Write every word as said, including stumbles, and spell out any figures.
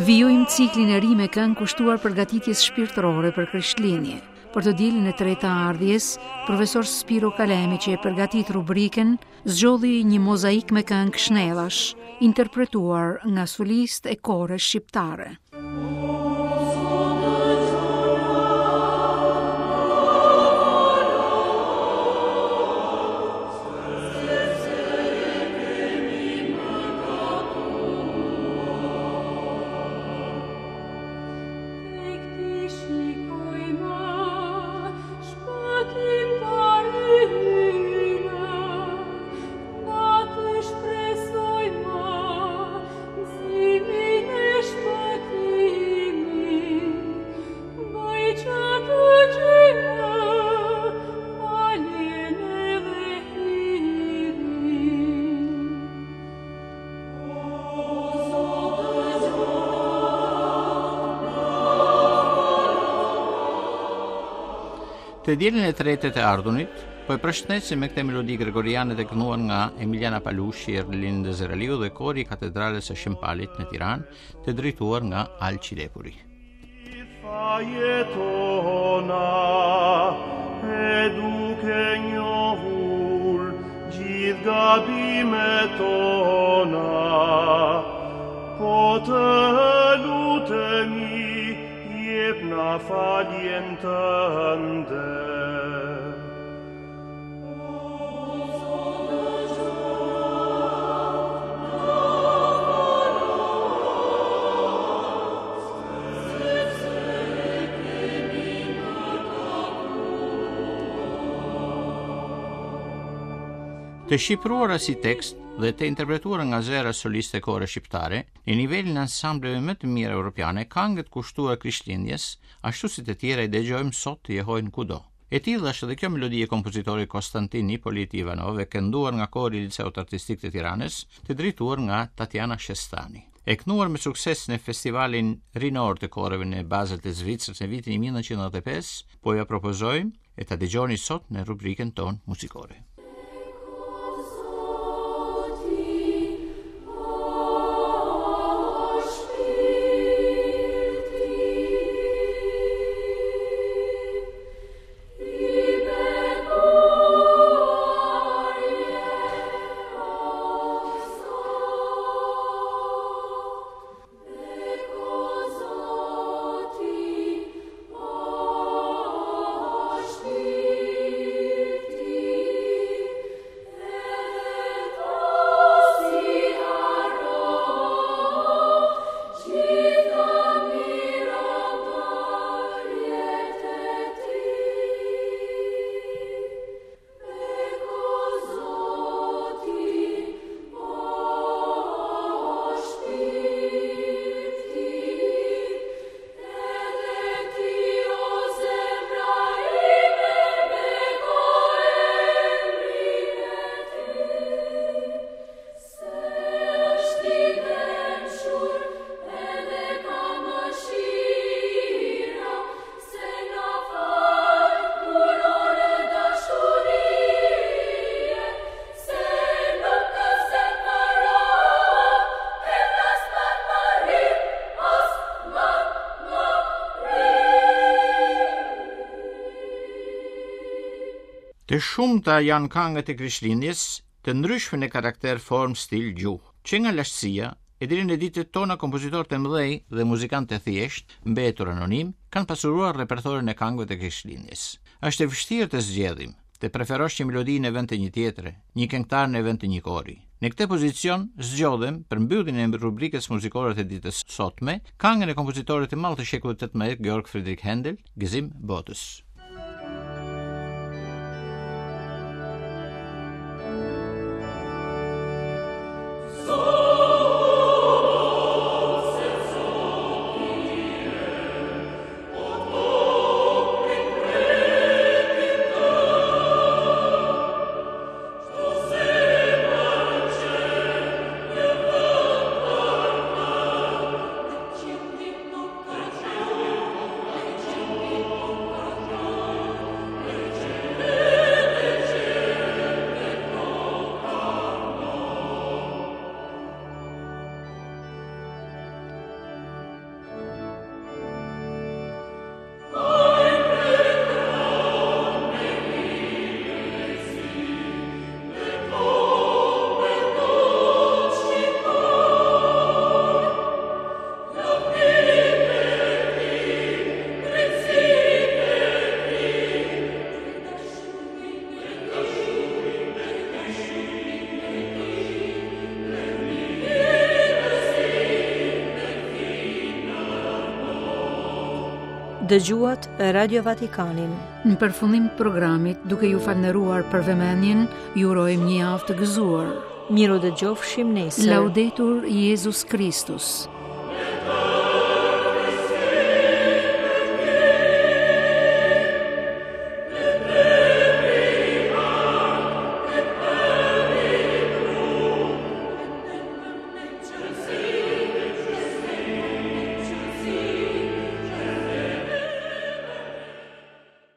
Vijojmë ciklin e ri me këngë kushtuar përgatitjes shpirtërore për Krishtlindje. Për të dielën e tretë të ardhjes, profesor Spiro Kalemi, që e përgatit rubrikën, zgjodhi një mozaik me këngë Shnellësh, interpretuar nga solistë e kores shqiptare. Të dielën e tretë të ardhunit, po e përshëndesim me këtë melodi gregoriane të kënduar nga Emiliana Palushi, Erlind Zeraliu dhe kori i Katedrales së Shëmpalit në Tiranë, të drejtuar nga Alqi Lepuri. Jetona e duke njohur gjithë gabimet tona, po të lutemi jep na faljen tënde. Të shqipruara si tekst dhe të interpretuara nga zera soliste kore shqiptare, në nivelin e ansambleve më të mira europiane, këngët kushtuar Krishtlindjes, ashtu si të tjera i dëgjojmë sot të jehojnë kudo. E tillë është edhe kjo melodi e kompozitorit Konstantin Nipolit Ivanov, e kënduar nga kori i Liceut Artistik të Tiranës, të drejtuar nga Tatjana Shestani. E kënduar me sukses në festivalin rinor të koreve në Basel të Zvicrës në vitin mille nëntëqind e pesë, po ja propozojmë e ta dëgjoni sot në rubrikën tonë muzikore. Të shumta janë këngët e Krishtlindjes, të ndryshme në karakter, formë, stil, gjuhë, që nga lashtësia e deri në ditët tona kompozitorë të mëdhej dhe muzikantë të thjeshtë, mbetur anonim, kanë pasuruar repertorin e këngëve të Krishtlindjes. Është e vështirë të zgjedhim, të preferosh një melodi në vend të një tjetre, një këngëtar në vend të një kori. Në këtë pozicion zgjodhem për mbylljen e rubrikës muzikore të ditës sotme, këngën e kompozitorit të madh të shekullit tetëmbëdhjetë, Georg Friedrich Händel, Gëzim botës. Dëgjuat Radio Vatikanin. Në përfundim të programit, duke ju falënderuar për vëmendjen, ju urojmë një javë të gëzuar. Miru dëgjofshim nesër. Laudetur Jesus Christus.